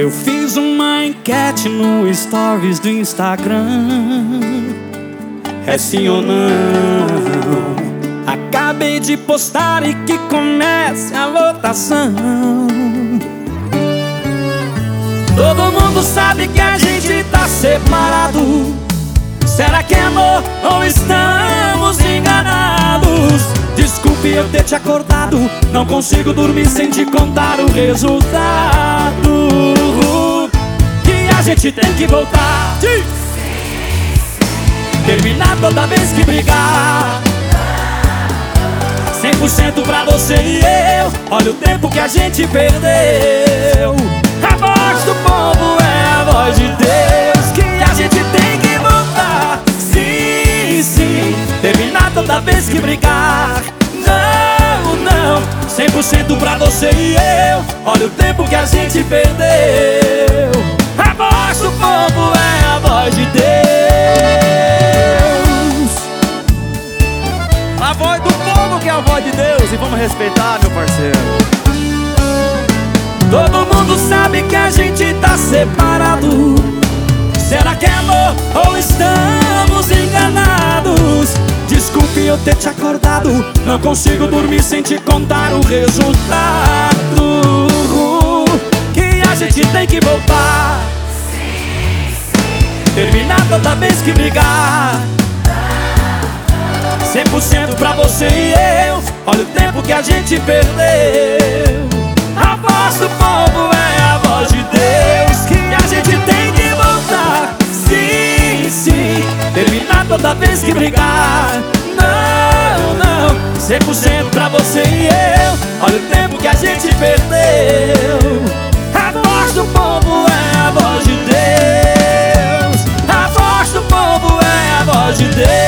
Eu fiz uma enquete no stories do Instagram. É sim ou não? Acabei de postar e que comece a votação. Todo mundo sabe que a gente tá separado. Será que é amor ou estamos enganados? Desculpe eu ter te acordado, não consigo dormir sem te contar o resultado. Que a gente tem que voltar, terminar toda vez que brigar. 100% pra você e eu. Olha o tempo que a gente perdeu. A voz do povo é a voz de Deus. Que a gente tem que voltar. Sim, sim, terminar toda vez que brigar. Não, não, 100% pra você e eu. Olha o tempo que a gente perdeu. A voz do povo é a voz de Deus. A voz do povo que é a voz de Deus. E vamos respeitar, meu parceiro. Todo mundo sabe que a gente tá separado. Será que é amor ou estamos enganados? Desculpe eu ter te acordado, não consigo dormir sem te contar o resultado. Que a gente tem que voltar, terminar toda vez que brigar. 100% pra você e eu. Olha o tempo que a gente perdeu. A voz do povo é a voz de Deus. Que a gente tem que voltar. Sim, sim, terminar toda vez que brigar. Não, não, 100% pra você e eu. Olha o tempo que a gente perdeu. A voz do povo é a voz de Deus. A voz do povo é a voz de Deus.